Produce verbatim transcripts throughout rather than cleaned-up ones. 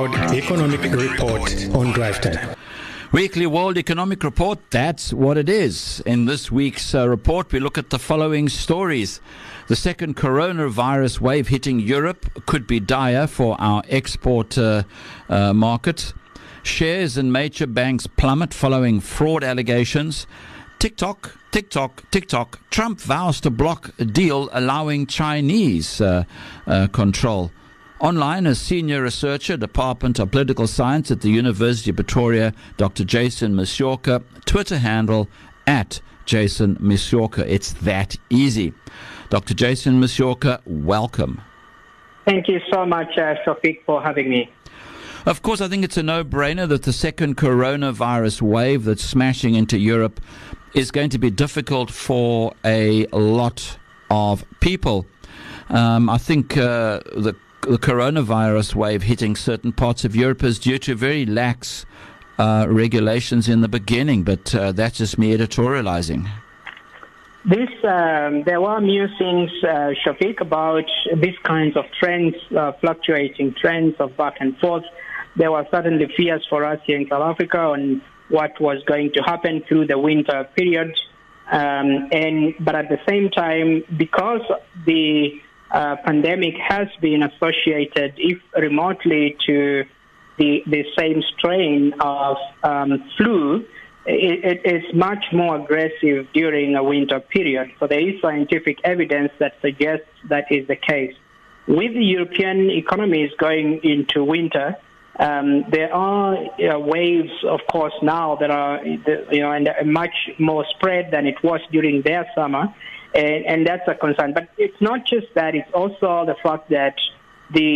World Economic Report on Drive Time. Weekly World Economic Report, that's what it is. In this week's uh, report, we look at the following stories. The second coronavirus wave hitting Europe could be dire for our export uh, uh, market. Shares in major banks plummet following fraud allegations. TikTok, TikTok, TikTok. Trump vows to block a deal allowing Chinese uh, uh, control. Online, a senior researcher, Department of Political Science at the University of Pretoria, Doctor Jason Misiorka. Twitter handle at Jason Misiorka. It's that easy. Doctor Jason Misiorka, welcome. Thank you so much, uh, Shafiq, for having me. Of course, I think it's a no-brainer that the second coronavirus wave that's smashing into Europe is going to be difficult for a lot of people. Um, I think uh, the, the coronavirus wave hitting certain parts of Europe is due to very lax uh, regulations in the beginning, but uh, that's just me editorializing. This, um, there were musings, uh, Shafiq, about these kinds of trends, uh, fluctuating trends of back and forth. There were certainly fears for us here in South Africa on what was going to happen through the winter period. Um, and but at the same time, because the uh, pandemic has been associated, if remotely, to the, the same strain of um, flu, it, it is much more aggressive during a winter period. So there is scientific evidence that suggests that is the case. With the European economies going into winter, Um, there are uh, waves, of course, now that are, you know, and much more spread than it was during their summer, and, and that's a concern. But it's not just that; it's also the fact that the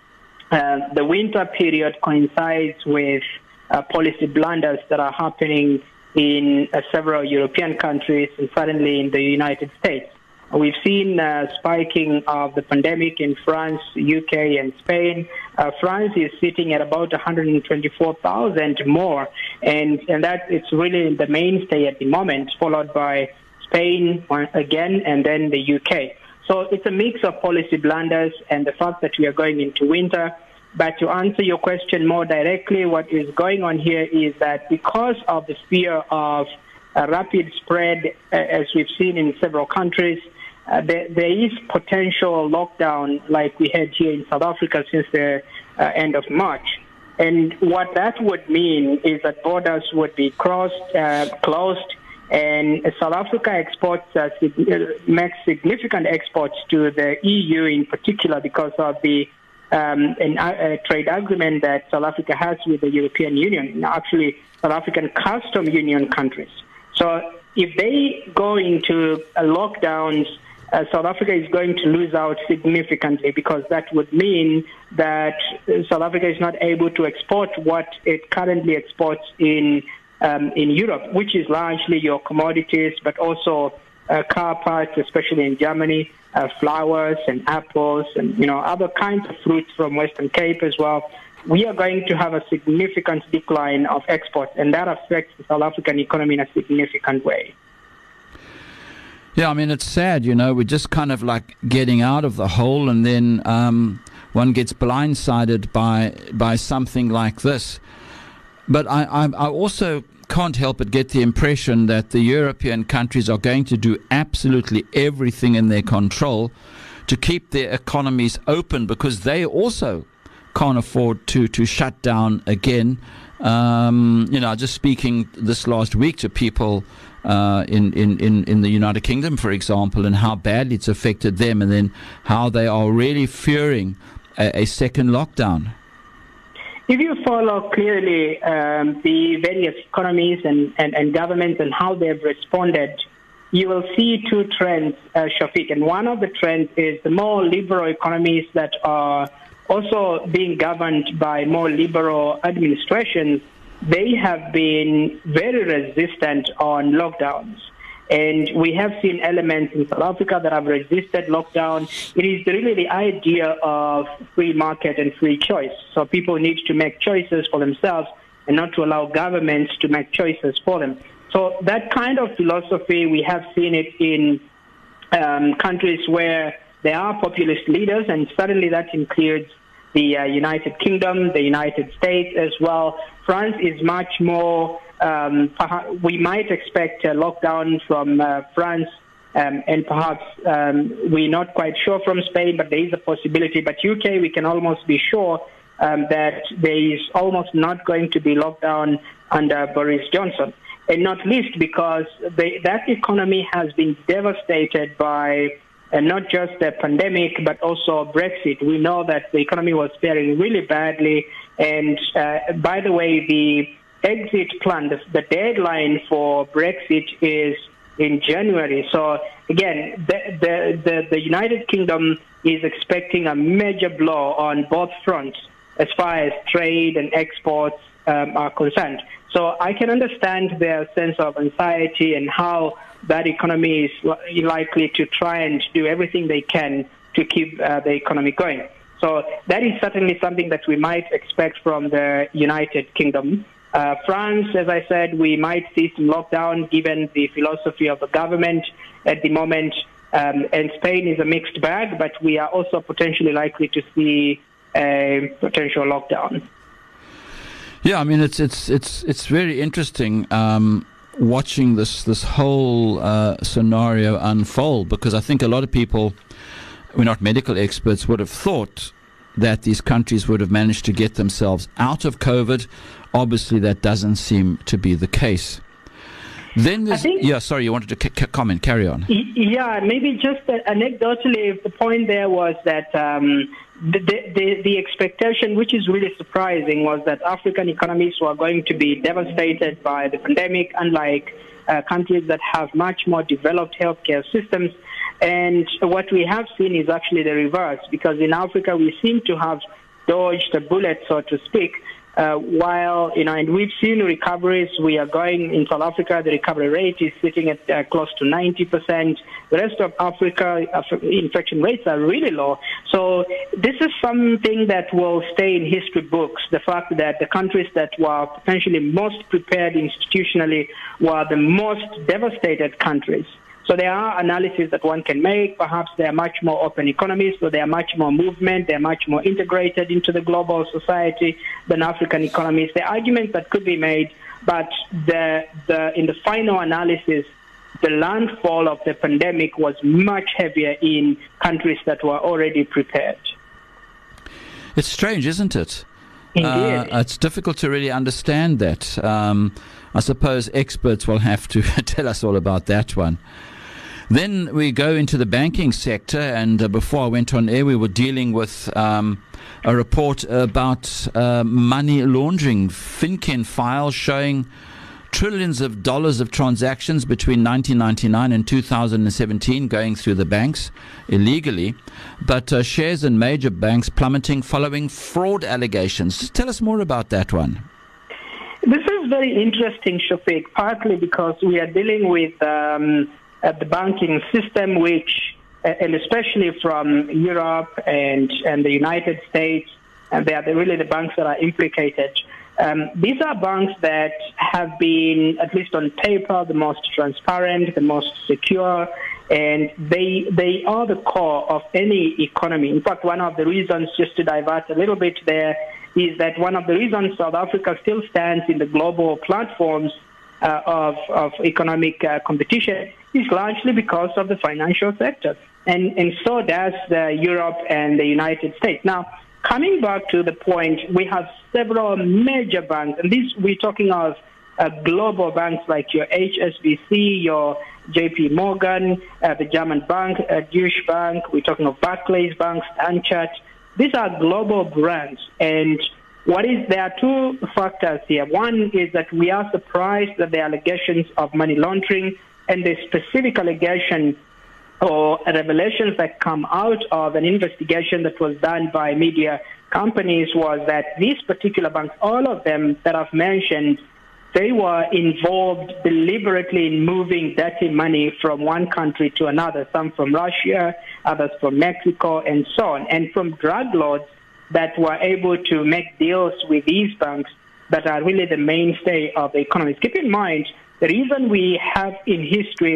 uh, the winter period coincides with uh, policy blunders that are happening in uh, several European countries and suddenly in the United States. We've seen uh, spiking of the pandemic in France, U K, and Spain. Uh, France is sitting at about one hundred twenty-four thousand more, and, and that it's really the mainstay at the moment, followed by Spain again, and then the U K. So it's a mix of policy blunders and the fact that we are going into winter. But to answer your question more directly, what is going on here is that because of the fear of a rapid spread, uh, as we've seen in several countries, Uh, there, there is potential lockdown like we had here in South Africa since the uh, end of March. And what that would mean is that borders would be crossed, uh, closed, and South Africa exports uh, makes significant exports to the E U in particular because of the um, an, uh, trade agreement that South Africa has with the European Union, actually South African custom union countries. So if they go into uh, lockdowns, Uh, South Africa is going to lose out significantly because that would mean that South Africa is not able to export what it currently exports in um, in Europe, which is largely your commodities, but also uh, car parts, especially in Germany, uh, flowers and apples, and you know other kinds of fruits from Western Cape as well. We are going to have a significant decline of exports, and that affects the South African economy in a significant way. Yeah, I mean, it's sad, you know, we're just kind of like getting out of the hole and then um, one gets blindsided by by something like this. But I, I, I also can't help but get the impression that the European countries are going to do absolutely everything in their control to keep their economies open because they also can't afford to, to shut down again. Um, you know, just speaking this last week to people Uh, in, in, in, in the United Kingdom, for example, and how badly it's affected them, and then how they are really fearing a, a second lockdown. If you follow clearly um, the various economies and, and, and governments and how they've responded, you will see two trends, uh, Shafiq. And one of the trends is the more liberal economies that are also being governed by more liberal administrations. They have been very resistant on lockdowns. And we have seen elements in South Africa that have resisted lockdown. It is really the idea of free market and free choice. So people need to make choices for themselves and not to allow governments to make choices for them. So that kind of philosophy, we have seen it in um, countries where there are populist leaders, and certainly that includes the uh, United Kingdom, the United States as well. France is much more, um, we might expect a lockdown from uh, France, um, and perhaps um, we're not quite sure from Spain, but there is a possibility. But U K, we can almost be sure um, that there is almost not going to be lockdown under Boris Johnson. And not least because they, that economy has been devastated by uh, not just the pandemic, but also Brexit. We know that the economy was faring really badly. And uh, by the way, the exit plan, the, the deadline for Brexit is in January. So again, the, the, the, the United Kingdom is expecting a major blow on both fronts as far as trade and exports um, are concerned. So I can understand their sense of anxiety and how that economy is li- likely to try and do everything they can to keep uh, the economy going. So that is certainly something that we might expect from the United Kingdom. Uh, France, as I said, we might see some lockdown given the philosophy of the government at the moment. Um, and Spain is a mixed bag, but we are also potentially likely to see a potential lockdown. Yeah, I mean it's it's it's it's very interesting um, watching this this whole uh, scenario unfold, because I think a lot of people, we're not medical experts, would have thought that these countries would have managed to get themselves out of COVID. Obviously, that doesn't seem to be the case. Then there's, think, yeah, sorry, you wanted to c- c- comment. Carry on. Yeah, maybe just uh, anecdotally, the point there was that um, the, the, the expectation, which is really surprising, was that African economies were going to be devastated by the pandemic, unlike uh, countries that have much more developed healthcare systems. And what we have seen is actually the reverse, because in Africa we seem to have dodged a bullet, so to speak. Uh, while, you know, and we've seen recoveries. We are going in South Africa, the recovery rate is sitting at uh, close to ninety percent. The rest of Africa, uh, infection rates are really low. So this is something that will stay in history books, the fact that the countries that were potentially most prepared institutionally were the most devastated countries. So there are analyses that one can make. Perhaps they are much more open economies, so they are much more movement, they are much more integrated into the global society than African economies. The arguments that could be made, but the, the, in the final analysis, the landfall of the pandemic was much heavier in countries that were already prepared. It's strange, isn't it? Indeed. Uh, it's difficult to really understand that. Um, I suppose experts will have to tell us all about that one. Then we go into the banking sector, and uh, before I went on air, we were dealing with um, a report about uh, money laundering. FinCEN files showing trillions of dollars of transactions between nineteen ninety-nine and two thousand seventeen going through the banks illegally, but uh, shares in major banks plummeting following fraud allegations. Tell us more about that one. This is very interesting, Shafiq, partly because we are dealing with um, uh, the banking system, which, uh, and especially from Europe and, and the United States, and they are the, really the banks that are implicated. Um, these are banks that have been, at least on paper, the most transparent, the most secure, and they they are the core of any economy. In fact, one of the reasons, just to divert a little bit there, is that one of the reasons South Africa still stands in the global platforms uh, of, of economic uh, competition is largely because of the financial sector. And, and so does uh, Europe and the United States. Now, coming back to the point, we have several major banks, and these we're talking of uh, global banks like your H S B C, your J P Morgan, uh, the German bank, uh, Deutsche Bank. We're talking of Barclays Bank, Stanchart. These are global brands, and what is there are two factors here. One is that we are surprised that the allegations of money laundering and the specific allegation or revelations that come out of an investigation that was done by media companies was that these particular banks, all of them that I've mentioned, they were involved deliberately in moving dirty money from one country to another, some from Russia, others from Mexico, and so on, and from drug lords that were able to make deals with these banks that are really the mainstay of the economies. Keep in mind, the reason we have in history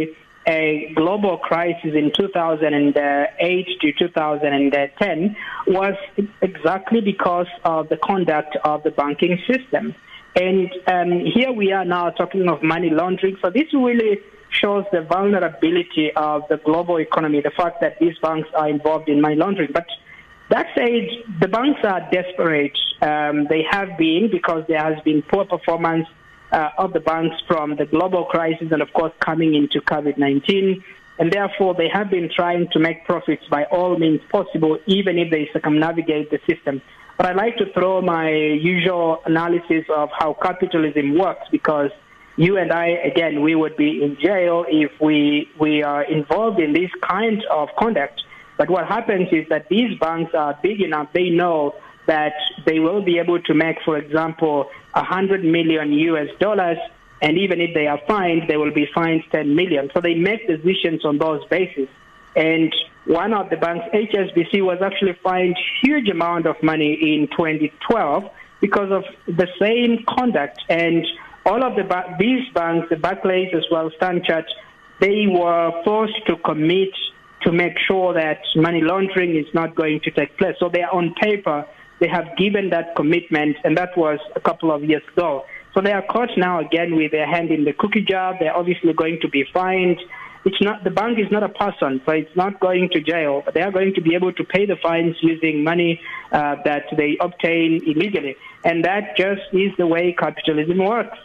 a global crisis in two thousand eight to two thousand ten was exactly because of the conduct of the banking system. And um, here we are now talking of money laundering. So this really shows the vulnerability of the global economy, the fact that these banks are involved in money laundering. But that said, the banks are desperate. Um, they have been, because there has been poor performance uh, of the banks from the global crisis and, of course, coming into COVID nineteen. And therefore, they have been trying to make profits by all means possible, even if they circumnavigate the system. But I like to throw my usual analysis of how capitalism works, because you and I, again, we would be in jail if we we are involved in this kind of conduct. But what happens is that these banks are big enough, they know that they will be able to make, for example, one hundred million U S dollars, and even if they are fined, they will be fined ten million. So they make decisions on those bases. And one of the banks, H S B C, was actually fined huge amount of money in twenty twelve because of the same conduct. And all of the ba- these banks, the Barclays as well, Standard Chartered, they were forced to commit to make sure that money laundering is not going to take place. So they are on paper, they have given that commitment, and that was a couple of years ago. So they are caught now again with their hand in the cookie jar. They're obviously going to be fined. It's not, the bank is not a person, so it's not going to jail, but they are going to be able to pay the fines using money uh, that they obtain illegally. And that just is the way capitalism works.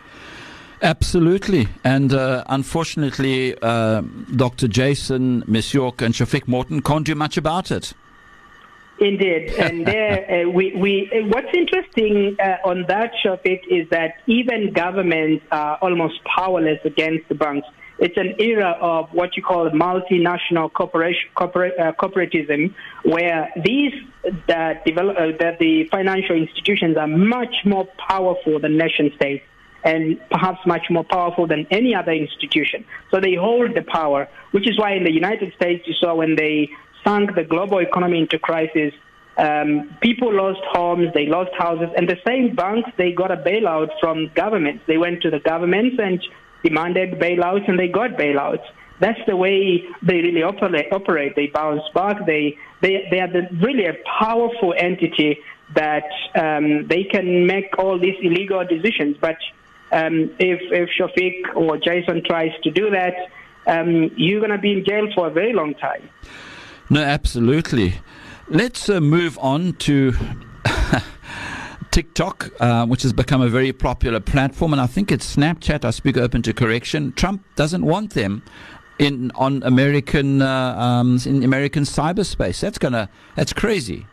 Absolutely. And uh, unfortunately, uh, Doctor Jason Misyork and Shafiq Morton can't do much about it. Indeed. And there, uh, we, we, what's interesting uh, on that, Shafiq, is that even governments are almost powerless against the banks. It's an era of what you call multinational corporation, corporate, uh, corporatism, where these uh, develop, uh, that the financial institutions are much more powerful than nation states, and perhaps much more powerful than any other institution. So they hold the power, which is why in the United States you saw when they sunk the global economy into crisis, um, people lost homes, they lost houses, and the same banks, they got a bailout from governments. They went to the governments and demanded bailouts, and they got bailouts. That's the way they really operate. operate. They bounce back. They, they, they are the, really a powerful entity that um, they can make all these illegal decisions. But Um, if, if Shafiq or Jason tries to do that, um, you're going to be in jail for a very long time. No, absolutely. Let's uh, move on to TikTok, uh, which has become a very popular platform, and I think it's Snapchat. I speak open to correction. Trump doesn't want them in on American uh, um, in American cyberspace. That's gonna that's crazy.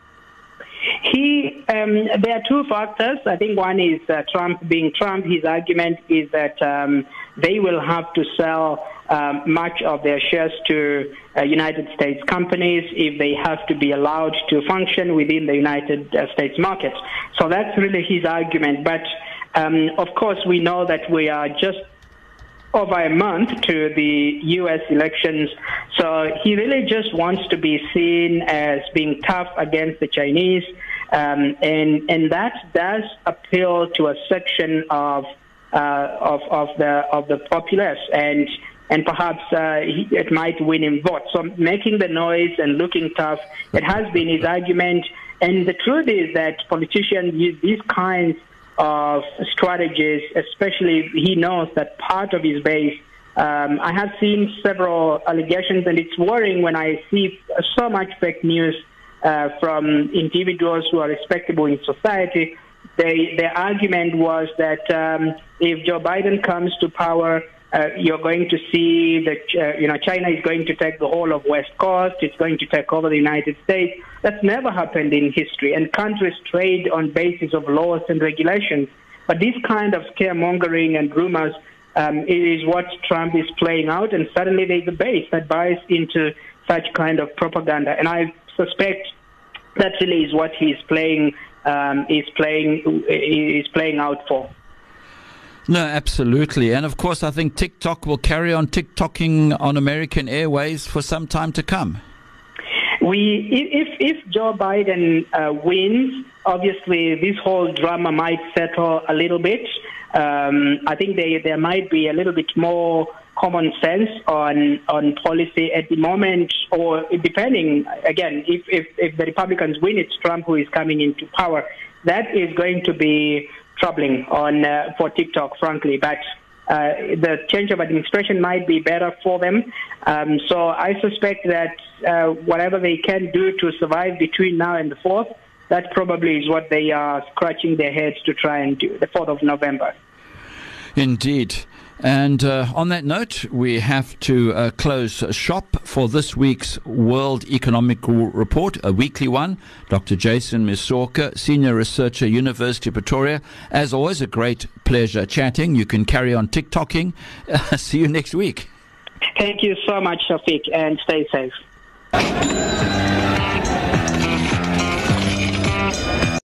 He, um, there are two factors. I think one is uh, Trump being Trump. His argument is that um, they will have to sell um, much of their shares to uh, United States companies if they have to be allowed to function within the United uh, States market. So that's really his argument. But um, of course, we know that we are just over a month to the U S elections. So he really just wants to be seen as being tough against the Chinese. Um, and and that does appeal to a section of uh, of of the of the populace, and and perhaps uh, he, it might win him votes. So making the noise and looking tough, it has been his argument. And the truth is that politicians use these kinds of strategies, especially he knows that part of his base. Um, I have seen several allegations, and it's worrying when I see so much fake news Uh, from individuals who are respectable in society. They, their argument was that um, if Joe Biden comes to power, uh, you're going to see that uh, you know China is going to take the whole of West Coast. It's going to take over the United States. That's never happened in history, and countries trade on basis of laws and regulations. But this kind of scaremongering and rumors um, is what Trump is playing out, and suddenly there's a base that buys into such kind of propaganda. And I suspect that really is what he's playing um, is playing is playing out for. No, absolutely, and of course, I think TikTok will carry on TikToking on American airways for some time to come. We, if if Joe Biden uh, wins, obviously this whole drama might settle a little bit. Um, I think they, there might be a little bit more common sense on on policy at the moment, or depending, again, if, if, if the Republicans win, it's Trump who is coming into power. That is going to be troubling on uh, for TikTok, frankly, but uh, the change of administration might be better for them. Um, so I suspect that uh, whatever they can do to survive between now and the fourth, that probably is what they are scratching their heads to try and do, the fourth of November. Indeed. And uh, on that note, we have to uh, close shop for this week's World Economic Report, a weekly one. Doctor Jason Misoka, Senior Researcher, University of Pretoria. As always, a great pleasure chatting. You can carry on TikToking. Uh, see you next week. Thank you so much, Shafiq, and stay safe.